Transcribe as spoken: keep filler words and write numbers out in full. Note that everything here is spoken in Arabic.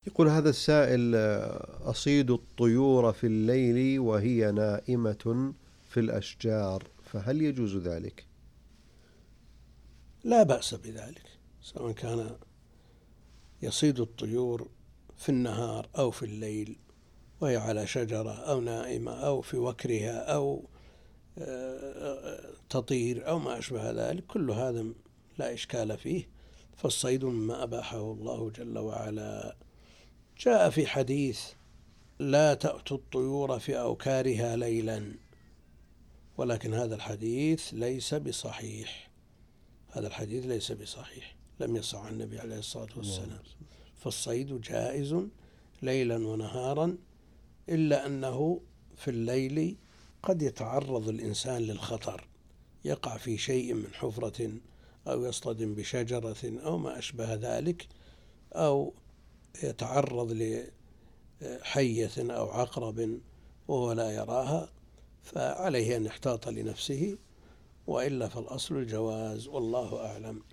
يقول هذا السائل: أصيد الطيور في الليل وهي نائمة في الأشجار، فهل يجوز ذلك؟ لا بأس بذلك، سواء كان يصيد الطيور في النهار أو في الليل وهي على شجرة أو نائمة أو في وكرها أو تطير أو ما أشبه ذلك، كل هذا لا إشكال فيه، فالصيد مما أباحه الله جل وعلا. جاء في حديث: لا تأتوا الطيور في أوكارها ليلا، ولكن هذا الحديث ليس بصحيح، هذا الحديث ليس بصحيح، لم يصح عن النبي عليه الصلاة والسلام. فالصيد جائز ليلا ونهارا، إلا أنه في الليل قد يتعرض الإنسان للخطر، يقع في شيء من حفرة أو يصطدم بشجرة أو ما أشبه ذلك، أو يتعرض لحية أو عقرب وهو لا يراها، فعليه أن يحتاط لنفسه، وإلا فالأصل الجواز، والله أعلم.